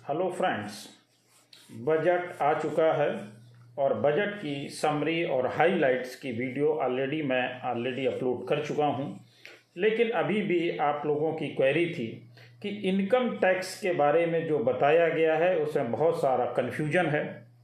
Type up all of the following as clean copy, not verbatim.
Hello friends, budget आ चुका है और बजट की समरी और हाइलाइट्स की वीडियो मैं अपलोड कर चुका हूं। लेकिन अभी भी आप लोगों की क्वेरी थी कि इनकम टैक्स के बारे में जो बताया गया है उसमें बहुत सारा कन्फ्यूजन है।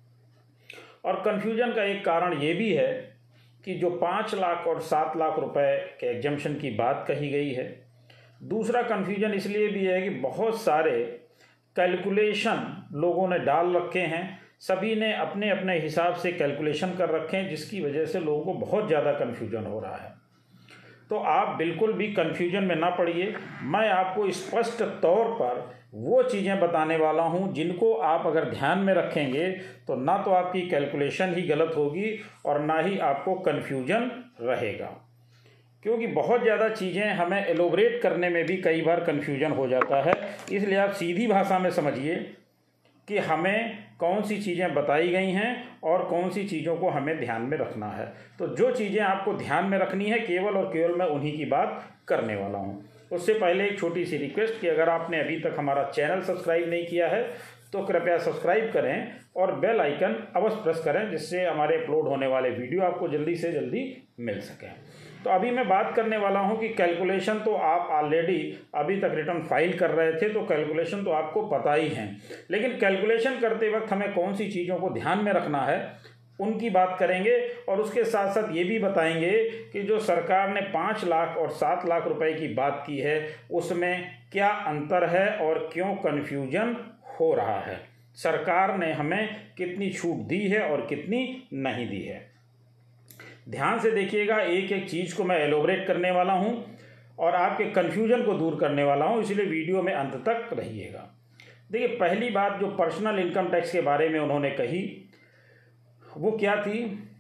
और कन्फ्यूजन का एक कारण ये भी है कि जो 5 लाख और 7 लाख रुपए के एग्जम्पशन की बात कही गई है। दूसरा कन्फ्यूजन इसलिए भी है कि बहुत सारे कैलकुलेशन लोगों ने डाल रखे हैं, सभी ने अपने अपने हिसाब से कैलकुलेशन कर रखे हैं, जिसकी वजह से लोगों को बहुत ज़्यादा कन्फ्यूजन हो रहा है। तो आप बिल्कुल भी कन्फ्यूजन में ना पड़िए। मैं आपको स्पष्ट तौर पर वो चीज़ें बताने वाला हूं जिनको आप अगर ध्यान में रखेंगे तो ना तो आपकी कैलकुलेशन ही गलत होगी और ना ही आपको कन्फ्यूजन रहेगा। क्योंकि बहुत ज़्यादा चीज़ें हमें एलोबरेट करने में भी कई बार कन्फ्यूजन हो जाता है। इसलिए आप सीधी भाषा में समझिए कि हमें कौन सी चीज़ें बताई गई हैं और कौन सी चीज़ों को हमें ध्यान में रखना है। तो जो चीज़ें आपको ध्यान में रखनी है केवल और केवल मैं उन्हीं की बात करने वाला हूं। उससे पहले एक छोटी सी रिक्वेस्ट कि अगर आपने अभी तक हमारा चैनल सब्सक्राइब नहीं किया है तो कृपया सब्सक्राइब करें और बेल आइकन अवश्य प्रेस करें, जिससे हमारे अपलोड होने वाले वीडियो आपको जल्दी से जल्दी मिल सकें। तो अभी मैं बात करने वाला हूं कि कैलकुलेशन तो आप ऑलरेडी अभी तक रिटर्न फाइल कर रहे थे, तो कैलकुलेशन तो आपको पता ही है। लेकिन कैलकुलेशन करते वक्त हमें कौन सी चीज़ों को ध्यान में रखना है उनकी बात करेंगे और उसके साथ साथ ये भी बताएंगे कि जो सरकार ने 5 लाख और 7 लाख रुपए की बात की है उसमें क्या अंतर है और क्यों कन्फ्यूजन हो रहा है, सरकार ने हमें कितनी छूट दी है और कितनी नहीं दी है। ध्यान से देखिएगा, एक एक चीज़ को मैं एलोबरेट करने वाला हूं और आपके कन्फ्यूजन को दूर करने वाला हूं, इसलिए वीडियो में अंत तक रहिएगा। देखिए, पहली बात जो पर्सनल इनकम टैक्स के बारे में उन्होंने कही वो क्या थी।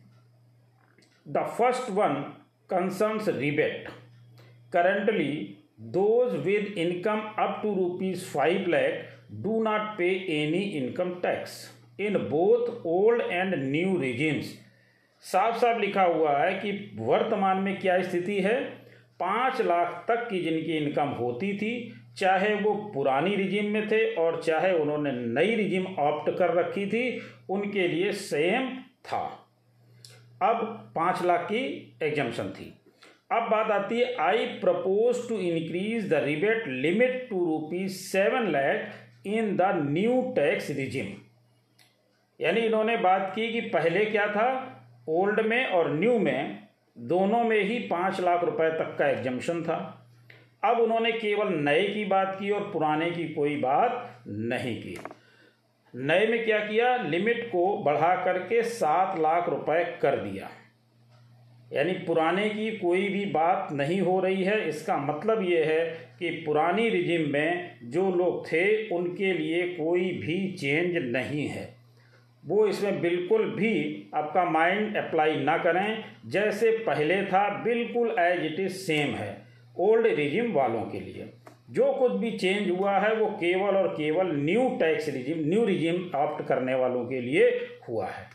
The first one concerns rebate. Currently those with income up to ₹5 lakh do not pay any income tax in both old and new regimes. साफ साफ लिखा हुआ है कि वर्तमान में क्या स्थिति है। 5 लाख तक की जिनकी इनकम होती थी, चाहे वो पुरानी रिजिम में थे और चाहे उन्होंने नई रिजिम ऑप्ट कर रखी थी, उनके लिए सेम था। अब 5 लाख की एग्जम्पशन थी। अब बात आती है, I propose to increase the rebate limit to ₹7 lakh in the new tax regime. यानी इन्होंने बात की कि पहले क्या था, ओल्ड में और न्यू में दोनों में ही 5 लाख रुपए तक का एग्जम्पशन था। अब उन्होंने केवल नए की बात की और पुराने की कोई बात नहीं की। नए में क्या किया, लिमिट को बढ़ा करके 7 लाख रुपए कर दिया। यानी पुराने की कोई भी बात नहीं हो रही है। इसका मतलब ये है कि पुरानी रिजिम में जो लोग थे उनके लिए कोई भी चेंज नहीं है। वो इसमें बिल्कुल भी आपका माइंड अप्लाई ना करें, जैसे पहले था बिल्कुल एज इट इज सेम है। ओल्ड रिजिम वालों के लिए जो कुछ भी चेंज हुआ है वो केवल और केवल new tax regime, new regime opt करने वालों के लिए हुआ है।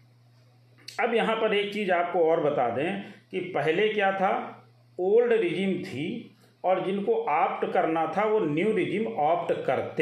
अब यहाँ पर एक चीज़ आपको और बता दें कि पहले क्या था, ओल्ड रिजिम थी और जिनको ऑप्ट करना था वो न्यू रिजिम ऑप्ट करते।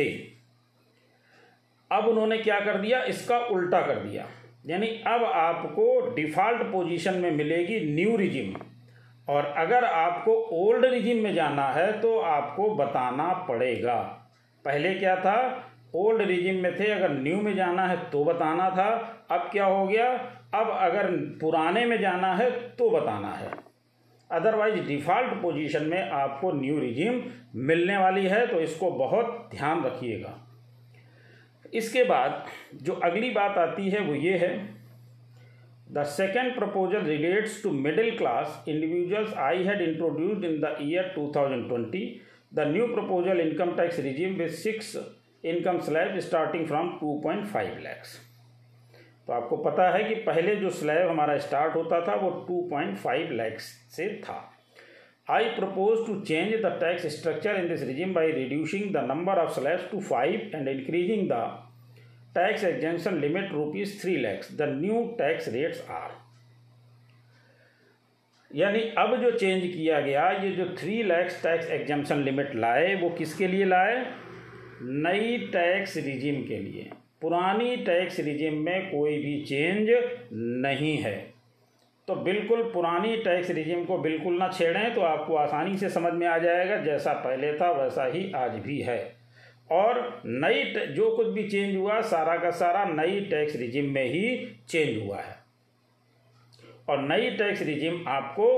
अब उन्होंने क्या कर दिया, इसका उल्टा कर दिया। यानी अब आपको डिफ़ॉल्ट पोजीशन में मिलेगी न्यू रिजिम, और अगर आपको ओल्ड रिजिम में जाना है तो आपको बताना पड़ेगा। पहले क्या था, ओल्ड रिजिम में थे, अगर न्यू में जाना है तो बताना था। अब क्या हो गया, अब अगर पुराने में जाना है तो बताना है। अदरवाइज डिफ़ॉल्ट पोजीशन में आपको न्यू रिजिम मिलने वाली है, तो इसको बहुत ध्यान रखिएगा। इसके बाद जो अगली बात आती है वो ये है, the second proposal relates to middle class individuals I had introduced in the year 2020 the new proposal income tax regime with 6 income slab starting from 2.5 lakhs। तो आपको पता है कि पहले जो स्लैब हमारा स्टार्ट होता था वो 2.5 lakhs से था। I propose to change the tax structure in this regime by reducing the number of slabs to 5 and increasing the tax exemption limit ₹3 lakhs. The new tax rates are। यानी अब जो change किया गया, ये जो 3 lakhs tax exemption limit लाए वो किसके लिए लाए, नई टैक्स रिजीम के लिए। पुरानी टैक्स रिजीम में कोई भी चेंज नहीं है। तो बिल्कुल पुरानी टैक्स रिजीम को बिल्कुल ना छेड़ें, तो आपको आसानी से समझ में आ जाएगा जैसा पहले था वैसा ही आज भी है। और नई जो कुछ भी चेंज हुआ सारा का सारा नई टैक्स रिजीम में ही चेंज हुआ है। और नई टैक्स रिजीम आपको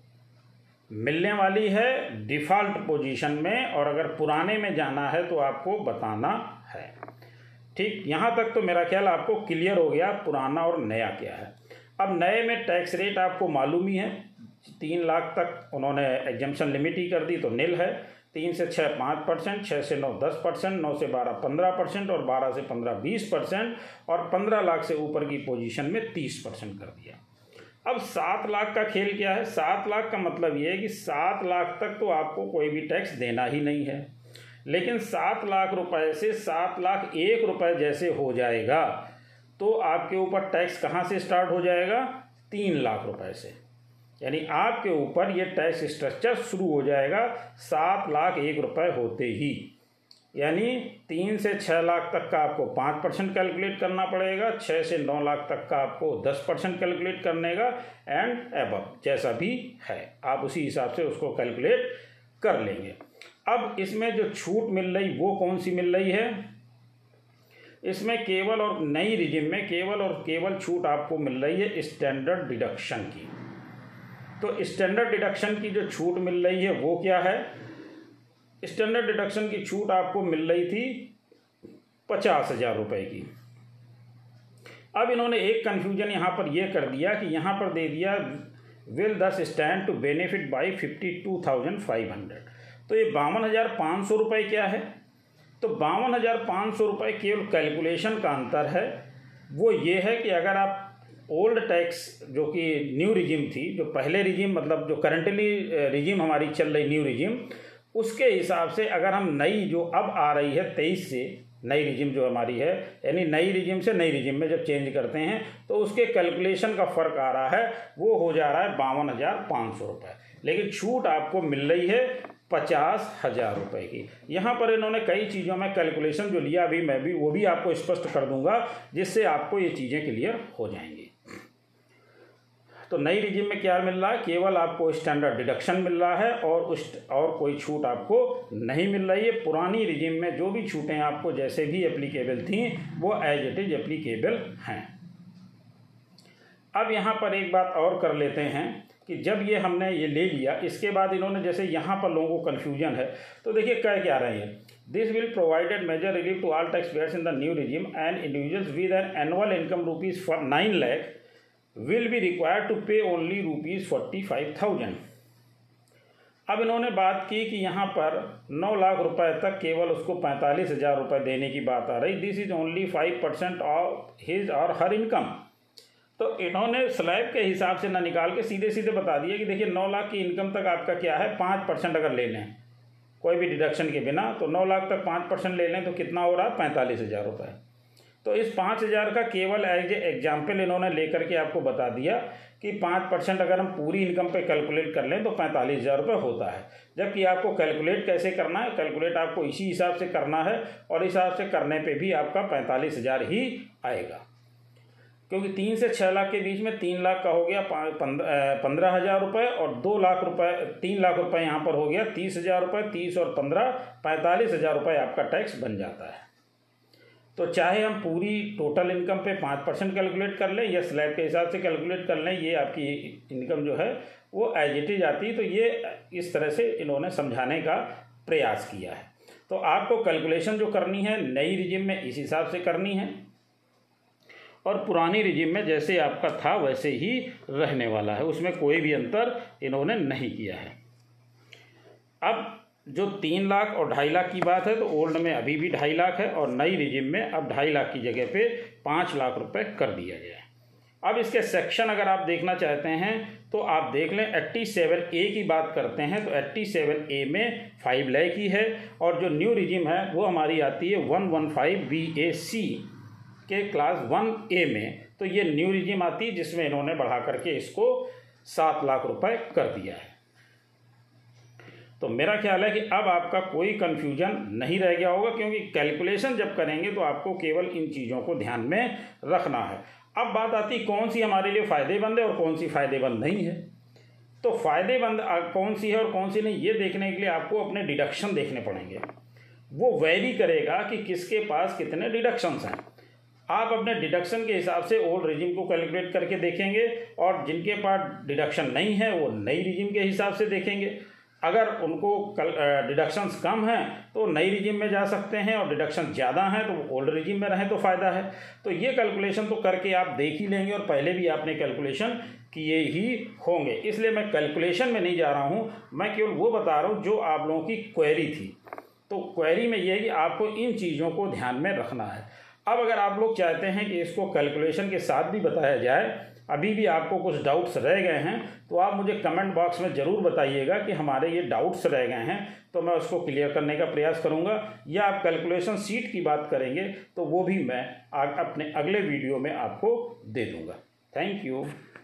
मिलने वाली है डिफ़ॉल्ट पोजीशन में, और अगर पुराने में जाना है तो आपको बताना है। ठीक, यहाँ तक तो मेरा ख्याल आपको क्लियर हो गया पुराना और नया क्या है। अब नए में टैक्स रेट आपको मालूम ही है, 3 लाख तक उन्होंने एग्जम्पशन लिमिट ही कर दी तो नील है। 3 से 6 5%, 6 से 9 10%, 9 से 12 15% और 12 से 15 20%, और 15 लाख से ऊपर की पोजीशन में 30% कर दिया। अब 7 लाख का खेल क्या है? 7 लाख का मतलब ये है कि 7 लाख तक तो आपको कोई भी टैक्स देना ही नहीं है। लेकिन 7 लाख रुपए से 7 लाख 1 रुपए जैसे हो जाएगा तो आपके ऊपर टैक्स कहाँ से स्टार्ट हो जाएगा? 3 लाख रुपए से। यानी आपके ऊपर ये टैक्स स्ट्रक्चर शुरू हो जाएगा 7 लाख 1 रुपए होते ही। यानी 3 से 6 लाख तक का आपको 5% कैलकुलेट करना पड़ेगा, 6 से 9 लाख तक का आपको 10% कैलकुलेट करने का, एंड एबव जैसा भी है आप उसी हिसाब से उसको कैलकुलेट कर लेंगे। अब इसमें जो छूट मिल रही वो कौन सी मिल रही है? इसमें केवल और नई रिजिम में केवल और केवल छूट आपको मिल रही है स्टैंडर्ड डिडक्शन की। तो स्टैंडर्ड डिडक्शन की जो छूट मिल रही है वो क्या है? स्टैंडर्ड डिडक्शन की छूट आपको मिल रही थी 50,000 रुपये की। अब इन्होंने एक कन्फ्यूजन यहाँ पर यह कर दिया कि यहाँ पर दे दिया विल दस स्टैंड टू बेनिफिट बाई 52,500। तो ये 52,500 रुपये क्या है? तो 52,500 रुपये केवल कैलकुलेशन का अंतर है। वो ये है कि अगर आप ओल्ड टैक्स जो कि न्यू रिजीम थी, जो पहले रिजीम मतलब जो करंटली रिजीम हमारी चल रही न्यू रिजीम, उसके हिसाब से अगर हम नई जो अब आ रही है 23 से नई रिजीम जो हमारी है, यानी नई रिजीम से नई रिजीम में जब चेंज करते हैं तो उसके कैलकुलेशन का फ़र्क आ रहा है, वो हो जा रहा है 52,500 रुपये। लेकिन छूट आपको मिल रही है 50,000 रुपये की। यहाँ पर इन्होंने कई चीज़ों में कैलकुलेशन जो लिया अभी मैं भी वो भी आपको स्पष्ट कर दूंगा, जिससे आपको ये चीज़ें क्लियर हो जाएंगी। तो नई रिजीम में क्या मिल रहा है? केवल आपको स्टैंडर्ड डिडक्शन मिल रहा है और कोई छूट आपको नहीं मिल रही है। पुरानी रिजीम में जो भी छूटें आपको जैसे भी एप्लीकेबल थी वो एज इट इज एप्लीकेबल हैं। अब यहाँ पर एक बात और कर लेते हैं कि जब ये हमने ये ले लिया, इसके बाद इन्होंने जैसे यहाँ पर लोगों को कन्फ्यूजन है, तो देखिए कह क्या रहे हैं, this will provided major relief to all tax payers in the new regime and individuals with an annual income rupees 9 lakh will be required to pay only rupees 45,000। अब इन्होंने बात की कि यहाँ पर 9 लाख रुपए तक केवल उसको 45,000 रुपये देने की बात आ रही। This is only 5% of his or her income. तो इन्होंने स्लैब के हिसाब से ना निकाल के सीधे सीधे बता दिया कि देखिए 9 लाख की इनकम तक आपका क्या है, 5% अगर ले लें कोई भी डिडक्शन के बिना, तो 9 लाख तक 5% ले लें तो कितना हो रहा है? 45,000 रुपये। तो इस 5,000 का केवल एज एग्जाम्पल इन्होंने लेकर के आपको बता दिया कि 5% अगर हम पूरी इनकम पे कैलकुलेट कर लें तो 45,000 रुपये होता है। जबकि आपको कैलकुलेट कैसे करना है? कैलकुलेट आपको इसी हिसाब से करना है, और इस हिसाब से करने पे भी आपका 45,000 ही आएगा। क्योंकि 3 से 6 लाख के बीच में 3 लाख का हो गया 15,000 रुपये, और 2 लाख रुपये 3 लाख रुपये यहाँ पर हो गया 30,000 रुपये। 30 और 15 45,000 रुपये आपका टैक्स बन जाता है। तो चाहे हम पूरी टोटल इनकम पे 5% कैलकुलेट कर लें या स्लैब के हिसाब से कैलकुलेट कर लें, ये आपकी इनकम जो है वो एज इट इज आती है। तो ये इस तरह से इन्होंने समझाने का प्रयास किया है। तो आपको कैलकुलेशन जो करनी है नई रिजीम में इस हिसाब से करनी है, और पुरानी रिजीम में जैसे आपका था वैसे ही रहने वाला है, उसमें कोई भी अंतर इन्होंने नहीं किया है। अब जो 3 लाख और 2.5 लाख की बात है, तो ओल्ड में अभी भी 2.5 लाख है, और नई रिजीम में अब 2.5 लाख की जगह पे 5 लाख रुपए कर दिया गया है। अब इसके सेक्शन अगर आप देखना चाहते हैं तो आप देख लें। 87A की बात करते हैं तो 87A में 5 लाख की है, और जो न्यू रिजीम है वो हमारी आती है 115BAC के क्लास 1A में। तो ये न्यू रिजीम आती है जिसमें इन्होंने बढ़ा करके इसको 7 लाख रुपए कर दिया है। तो मेरा ख्याल है कि अब आपका कोई कन्फ्यूजन नहीं रह गया होगा, क्योंकि कैलकुलेशन जब करेंगे तो आपको केवल इन चीज़ों को ध्यान में रखना है। अब बात आती कौन सी हमारे लिए फ़ायदेमंद है और कौन सी फ़ायदेमंद नहीं है। तो फ़ायदेमंद कौन सी है और कौन सी नहीं, ये देखने के लिए आपको अपने डिडक्शन देखने पड़ेंगे। वो वैरी करेगा कि किसके पास कितने डिडक्शंस हैं। आप अपने डिडक्शन के हिसाब से ओल्ड रिजिम को कैलकुलेट करके देखेंगे, और जिनके पास डिडक्शन नहीं है वो नई रिजिम के हिसाब से देखेंगे। अगर उनको डिडक्शंस कम हैं तो नई रिजिम में जा सकते हैं, और डिडक्शन ज़्यादा हैं तो वो ओल्ड रिजिम में रहें तो फ़ायदा है। तो ये कैलकुलेशन तो करके आप देख ही लेंगे, और पहले भी आपने कैलकुलेशन किए ही होंगे, इसलिए मैं कैलकुलेशन में नहीं जा रहा हूँ, मैं केवल वो बता रहा हूँ जो आप लोगों की क्वेरी थी। तो क्वेरी में ये है कि आपको इन चीज़ों को ध्यान में रखना है। अब अगर आप लोग चाहते हैं कि इसको कैलकुलेशन के साथ भी बताया जाए, अभी भी आपको कुछ डाउट्स रह गए हैं, तो आप मुझे कमेंट बॉक्स में ज़रूर बताइएगा कि हमारे ये डाउट्स रह गए हैं, तो मैं उसको क्लियर करने का प्रयास करूंगा। या आप कैलकुलेशन शीट की बात करेंगे तो वो भी मैं अपने अगले वीडियो में आपको दे दूंगा। Thank you.